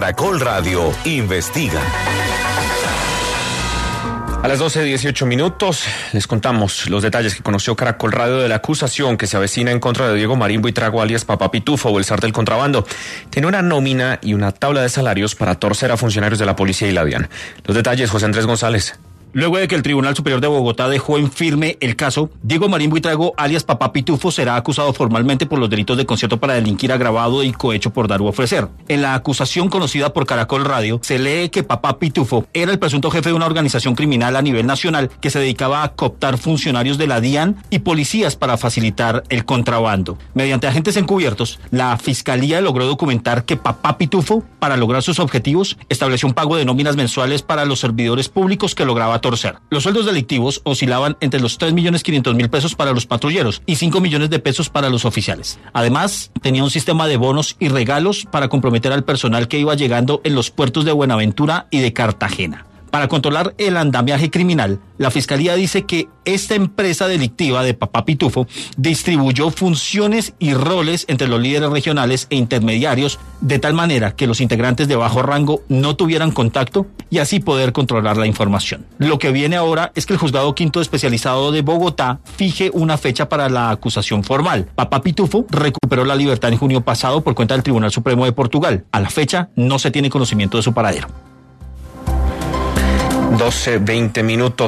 Caracol Radio investiga. A las 12:18 les contamos los detalles que conoció Caracol Radio de la acusación que se avecina en contra de Diego Marín Buitrago, alias Papá Pitufo, o el zar del contrabando. Tiene una nómina y una tabla de salarios para torcer a funcionarios de la policía y la DIAN. Los detalles, José Andrés González. Luego de que el Tribunal Superior de Bogotá dejó en firme el caso, Diego Marín Buitrago, alias Papá Pitufo, será acusado formalmente por los delitos de concierto para delinquir agravado y cohecho por dar u ofrecer. En la acusación conocida por Caracol Radio, se lee que Papá Pitufo era el presunto jefe de una organización criminal a nivel nacional que se dedicaba a cooptar funcionarios de la DIAN y policías para facilitar el contrabando. Mediante agentes encubiertos, la Fiscalía logró documentar que Papá Pitufo, para lograr sus objetivos, estableció un pago de nóminas mensuales para los servidores públicos que lograba torcer. Los sueldos delictivos oscilaban entre los 3.500.000 pesos para los patrulleros y 5 millones de pesos para los oficiales. Además, tenía un sistema de bonos y regalos para comprometer al personal que iba llegando en los puertos de Buenaventura y de Cartagena. Para controlar el andamiaje criminal, la Fiscalía dice que esta empresa delictiva de Papá Pitufo distribuyó funciones y roles entre los líderes regionales e intermediarios de tal manera que los integrantes de bajo rango no tuvieran contacto y así poder controlar la información. Lo que viene ahora es que el Juzgado Quinto Especializado de Bogotá fije una fecha para la acusación formal. Papá Pitufo recuperó la libertad en junio pasado por cuenta del Tribunal Supremo de Portugal. A la fecha no se tiene conocimiento de su paradero. 12:20.